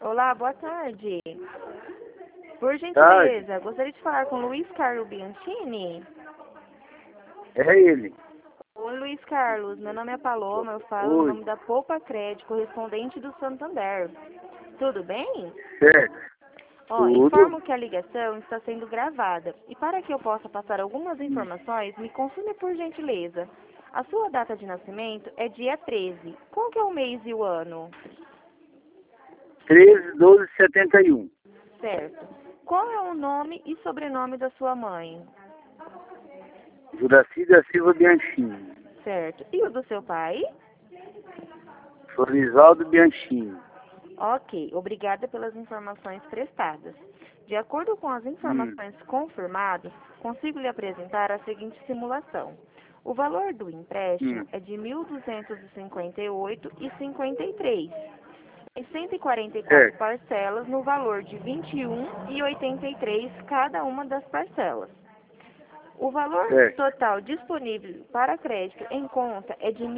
Olá, boa tarde. Por Tarde. gentileza, gostaria de falar com Luiz Carlos Bianchini. É ele. Oi, Luiz Carlos. Meu nome é Paloma. Eu falo no Oi. nome da Poupa Crédito, correspondente do Santander. Tudo bem? Certo. Tudo. Informo que a ligação está sendo gravada. E para que eu possa passar algumas informações, me confirme por gentileza. A sua data de nascimento é dia 13. Qual que é o mês e o ano? 13/12/71. Certo. Qual é o nome e sobrenome da sua mãe? Juraci da Silva Bianchini. Certo. E o do seu pai? Florisaldo Bianchini. Ok, obrigada pelas informações prestadas. De acordo com as informações confirmadas, consigo lhe apresentar a seguinte simulação. O valor do empréstimo é de R$ 1.258,53. Em 144 Certo. parcelas no valor de R$ 21,83 cada uma das parcelas. O valor Certo. total disponível para crédito em conta é de R$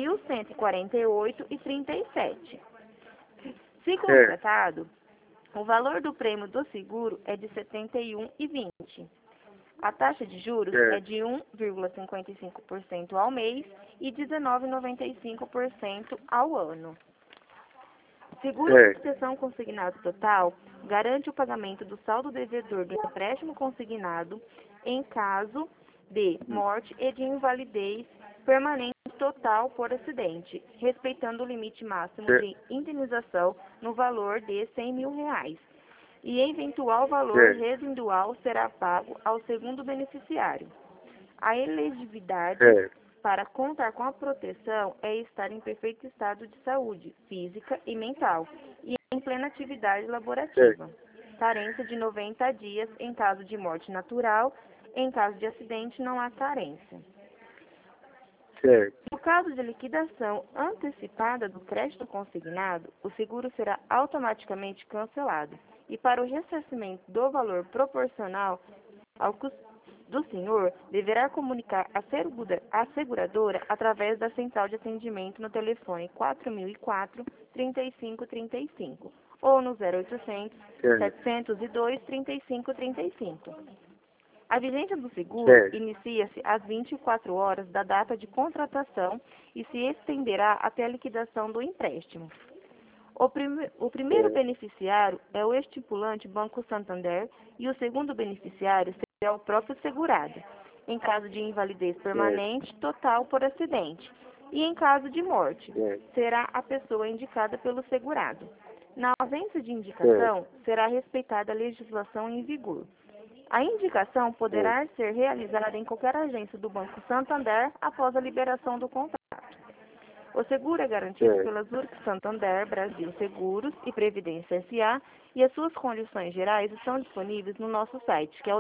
1.148,37. Se completado, o valor do prêmio do seguro é de R$ 71,20. A taxa de juros é de 1,55% ao mês e 19,95% ao ano. Seguro de proteção consignado total garante o pagamento do saldo devedor do empréstimo consignado em caso de morte e de invalidez permanente total por acidente, respeitando o limite máximo de indenização no valor de R$ 100 mil. E eventual valor residual será pago ao segundo beneficiário. A elegibilidade para contar com a proteção é estar em perfeito estado de saúde física e mental e em plena atividade laborativa. Carência de 90 dias em caso de morte natural. Em caso de acidente, não há carência. No caso de liquidação antecipada do crédito consignado, o seguro será automaticamente cancelado e para o ressarcimento do valor proporcional ao custo do senhor, deverá comunicar a seguradora através da central de atendimento no telefone 4004-3535 ou no 0800 702 3535. A vigência do seguro inicia-se às 24 horas da data de contratação e se estenderá até a liquidação do empréstimo. O primeiro beneficiário é o estipulante Banco Santander e o segundo beneficiário será o próprio segurado, em caso de invalidez permanente total por acidente. E em caso de morte, será a pessoa indicada pelo segurado. Na ausência de indicação, será respeitada a legislação em vigor. A indicação poderá ser realizada em qualquer agência do Banco Santander após a liberação do contrato. O seguro é garantido pela Zurich Santander, Brasil Seguros e Previdência S.A. e as suas condições gerais estão disponíveis no nosso site, que é o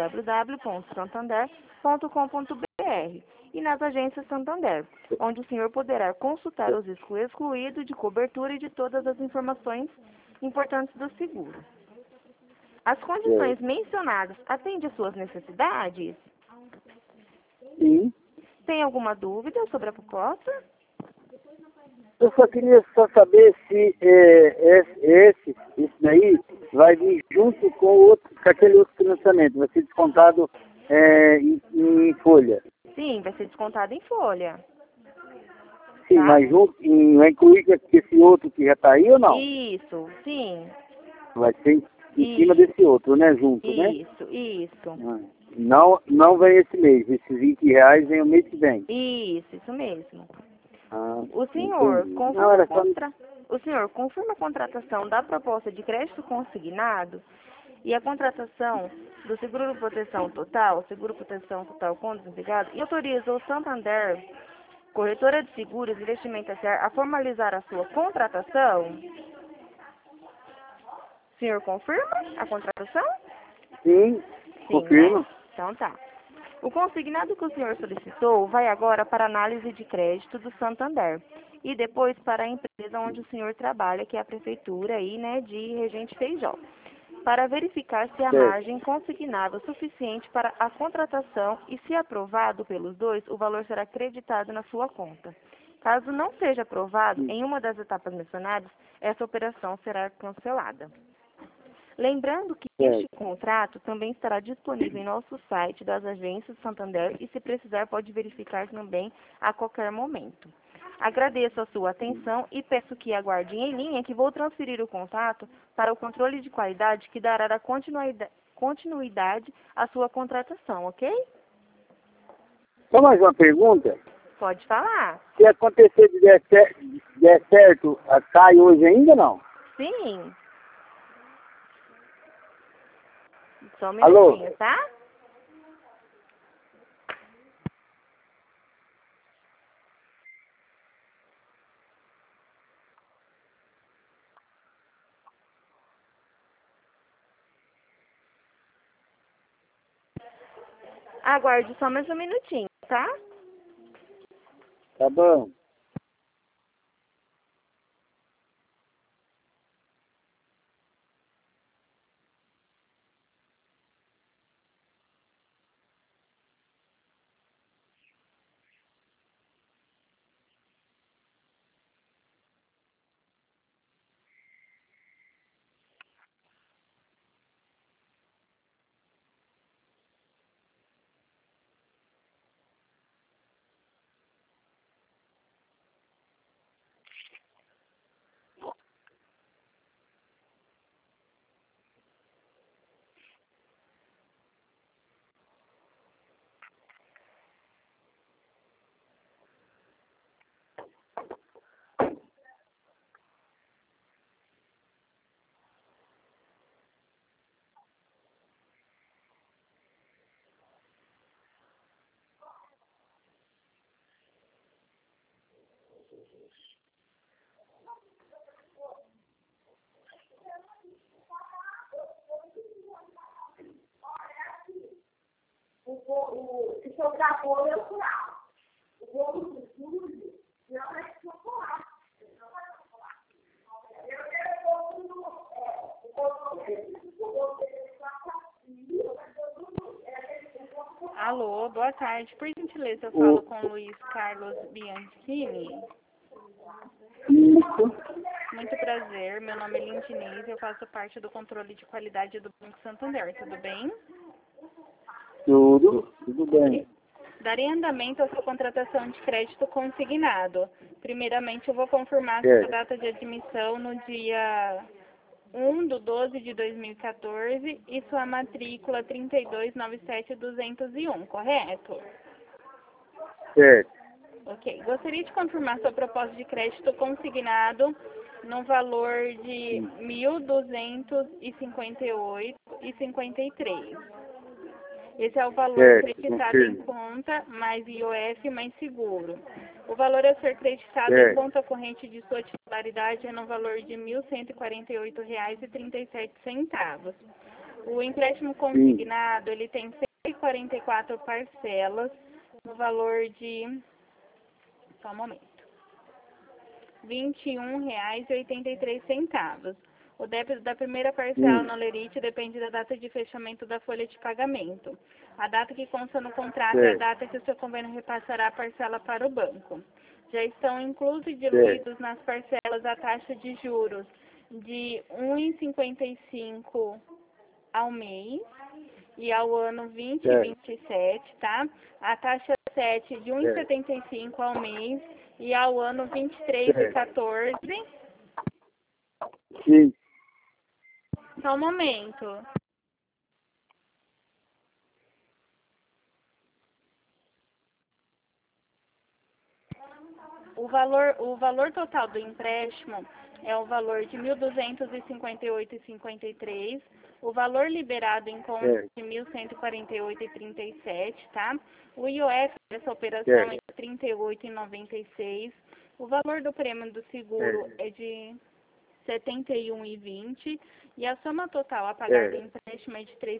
www.santander.com.br e nas agências Santander, onde o senhor poderá consultar os riscos excluídos de cobertura e de todas as informações importantes do seguro. As condições mencionadas atendem às suas necessidades? Sim. Tem alguma dúvida sobre a proposta? Eu só queria saber se esse daí vai vir junto com aquele outro financiamento, vai ser descontado em folha. Sim, vai ser descontado em folha. Sim, mas junto, vai incluir esse outro que já está aí ou não? Isso, sim. Vai ser em cima desse outro, né? Junto, né? Isso. Não vem esse mês. Esses R$ 20 vem o mês que vem. Isso mesmo. O senhor confirma a contratação da proposta de crédito consignado e a contratação do seguro proteção total com desempregado e autoriza o Santander, corretora de seguros e investimento a formalizar a sua contratação? O senhor confirma a contratação? Sim, confirmo. Né? Então tá. O consignado que o senhor solicitou vai agora para análise de crédito do Santander e depois para a empresa onde o senhor trabalha, que é a prefeitura aí, né, de Regente Feijó, para verificar se a margem consignável é suficiente para a contratação e, se aprovado pelos dois, o valor será creditado na sua conta. Caso não seja aprovado em uma das etapas mencionadas, essa operação será cancelada. Lembrando que este contrato também estará disponível em nosso site das agências Santander e, se precisar, pode verificar também a qualquer momento. Agradeço a sua atenção e peço que aguardem em linha que vou transferir o contato para o controle de qualidade que dará continuidade à sua contratação, ok? Só mais uma pergunta. Pode falar. Se acontecer de der certo, cai hoje ainda não? Sim. Só um Alô? minutinho, tá? Aguarde só mais um minutinho, tá? Tá bom. Se sobrar bolo, eu curava. O bolo do sul, não é chocolate. Eu quero o bolo. Alô, boa tarde. Por gentileza, eu falo com o Luiz Carlos Bianchini. Isso. Muito prazer. Meu nome é Lindinês e eu faço parte do controle de qualidade do Banco Santander. Tudo bem? Tudo bem. Darei andamento à sua contratação de crédito consignado. Primeiramente, eu vou confirmar sua data de admissão no dia 1/12/2014 e sua matrícula 3297201, correto? Certo. Ok. Gostaria de confirmar sua proposta de crédito consignado no valor de R$ 1.258,53. Esse é o valor creditado em conta, mais IOF, mais seguro. O valor a ser creditado em conta corrente de sua titularidade é no valor de R$ 1.148,37. O empréstimo consignado, ele tem 144 parcelas, no valor de... Só um momento. R$ 21,83. O débito da primeira parcela no Lerite depende da data de fechamento da folha de pagamento. A data que consta no contrato é a data que o seu convênio repassará a parcela para o banco. Já estão inclusos e diluídos nas parcelas a taxa de juros de R$ 1,55 ao mês e ao ano 2027, tá? A taxa 7 de R$ 1,75 ao mês e ao ano 23,14. Sim. Só um momento. O valor total do empréstimo é o valor de R$ 1.258,53. O valor liberado em conta de R$ 1.148,37, tá? O IOF dessa operação é de R$ 38,96. O valor do prêmio do seguro é de R$ 71,20 e a soma total a pagar do empréstimo é de R$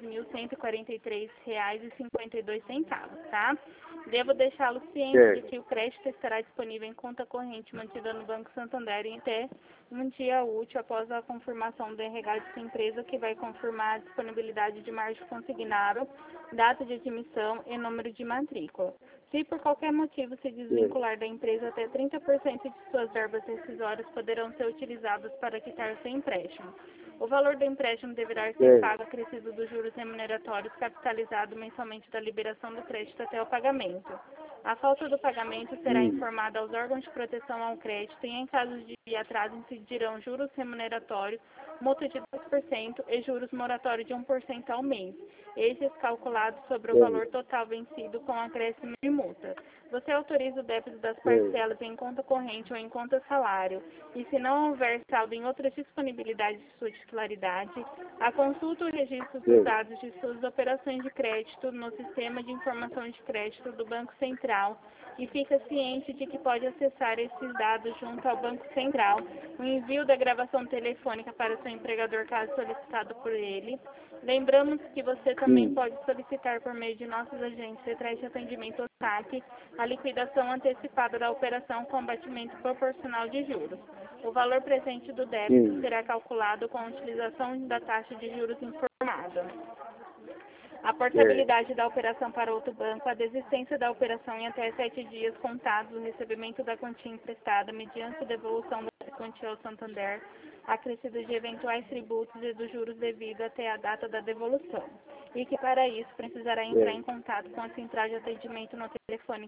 3.143,52, tá? Devo deixá-lo ciente de que o crédito estará disponível em conta corrente mantida no Banco Santander até um dia útil após a confirmação do RH de sua empresa, que vai confirmar a disponibilidade de margem consignado, data de admissão e número de matrícula. Se por qualquer motivo se desvincular da empresa, até 30% de suas verbas rescisórias poderão ser utilizadas para quitar seu empréstimo. O valor do empréstimo deverá ser pago acrescido dos juros remuneratórios capitalizado mensalmente da liberação do crédito até o pagamento. A falta do pagamento será informada aos órgãos de proteção ao crédito e, em caso de atraso, incidirão juros remuneratórios, multa de 2% e juros moratórios de 1% ao mês, estes calculados sobre o valor total vencido com acréscimo de multa. Você autoriza o débito das parcelas em conta corrente ou em conta salário, e se não houver saldo em outras disponibilidades de sua titularidade, a consulta ou registro dos dados de suas operações de crédito no Sistema de Informação de Crédito do Banco Central e fica ciente de que pode acessar esses dados junto ao Banco Central, o envio da gravação telefônica para seu empregador caso solicitado por ele. Lembramos que você também pode solicitar por meio de nossos agentes centrais de atendimento ou SAC a liquidação antecipada da operação com abatimento proporcional de juros. O valor presente do débito será calculado com a utilização da taxa de juros informada. A portabilidade da operação para outro banco, a desistência da operação em até 7 dias contados, o recebimento da quantia emprestada mediante a devolução da quantia ao Santander, acrescido de eventuais tributos e dos juros devidos até a data da devolução. E que para isso precisará entrar em contato com a central de atendimento no telefone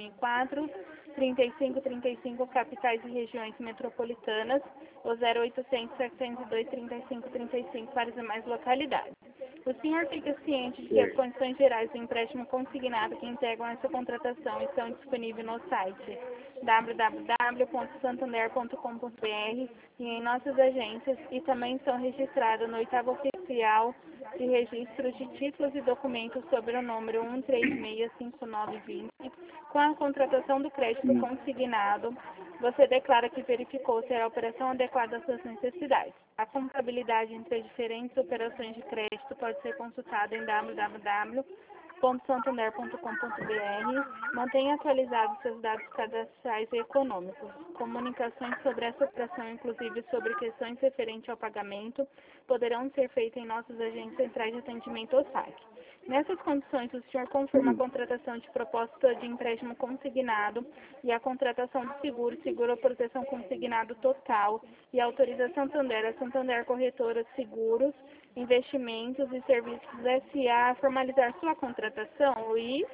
4004-3535, capitais e regiões metropolitanas, ou 0800-702-3535 para as demais localidades. O senhor fica ciente de que as condições gerais do empréstimo consignado que integram essa contratação estão disponíveis no site www.santander.com.br e em nossas agências e também são registradas no 8º Oficial de Registros de Títulos e Documentos sobre o número 1365920. Com a contratação do crédito consignado, você declara que verificou se a operação adequada às suas necessidades. A contabilidade entre as diferentes operações de crédito pode ser consultada em www.santander.com.br. Mantenha atualizados seus dados cadastrais e econômicos. Comunicações sobre essa operação, inclusive sobre questões referentes ao pagamento, poderão ser feitas em nossos agentes centrais de atendimento ou SAC. Nessas condições, o senhor confirma a contratação de proposta de empréstimo consignado e a contratação de seguro ou proteção consignado total e autoriza a Santander Corretora de Seguros, Investimentos e Serviços S.A. a formalizar sua contratação, Luiz?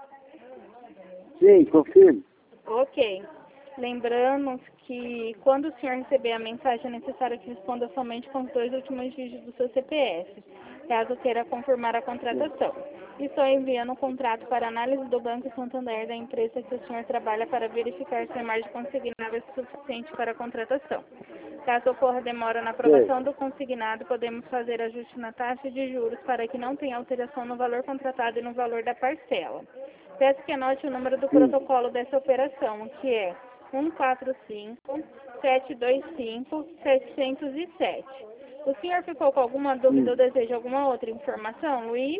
Sim, confirmo. Ok. Lembramos que quando o senhor receber a mensagem, é necessário que responda somente com os 2 últimos dígitos do seu CPF, caso queira confirmar a contratação. Estou enviando um contrato para análise do Banco Santander da empresa que o senhor trabalha para verificar se a margem consignada é suficiente para a contratação. Caso ocorra demora na aprovação do consignado, podemos fazer ajuste na taxa de juros para que não tenha alteração no valor contratado e no valor da parcela. Peço que anote o número do protocolo dessa operação, que é 145-725-707. O senhor ficou com alguma dúvida ou deseja alguma outra informação, Luiz?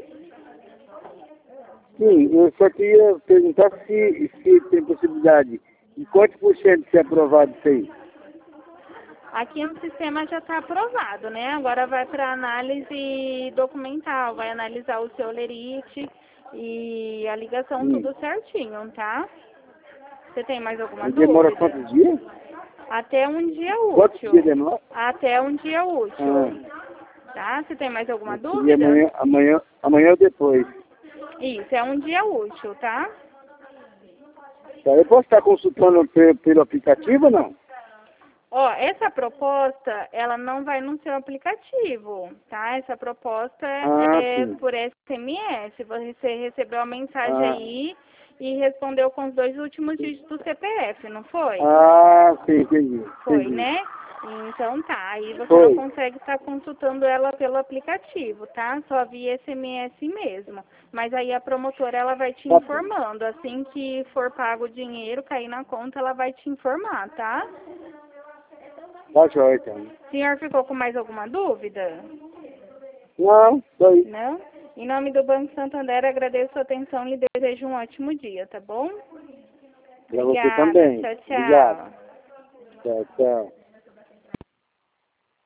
Sim, eu só queria perguntar se tem possibilidade de quantos por cento de ser aprovado isso aí. Aqui no sistema já está aprovado, né? Agora vai para análise documental, vai analisar o seu lerite e a ligação tudo certinho, tá? Você tem mais alguma dúvida? Demora quantos dias? Até um dia útil. Quantos dias demora? Até um dia útil. Tá? Você tem mais alguma dúvida? Amanhã ou depois? Isso, é um dia útil, tá? Tá, eu posso estar consultando pelo aplicativo ou não? Ó, essa proposta, ela não vai no seu aplicativo, tá? Essa proposta é por SMS. Você recebeu a mensagem aí e respondeu com os 2 últimos dígitos do CPF, não foi? Sim, entendi. Foi, né? Então tá, aí você não consegue estar consultando ela pelo aplicativo, tá? Só via SMS mesmo. Mas aí a promotora, ela vai te informando. Assim que for pago o dinheiro, cair na conta, ela vai te informar, tá? Tá joia, então. O senhor ficou com mais alguma dúvida? Não, só isso. Não? Em nome do Banco Santander, agradeço a sua atenção e lhe desejo um ótimo dia, tá bom? Pra você também. Tchau, tchau. Obrigado. Tchau, tchau.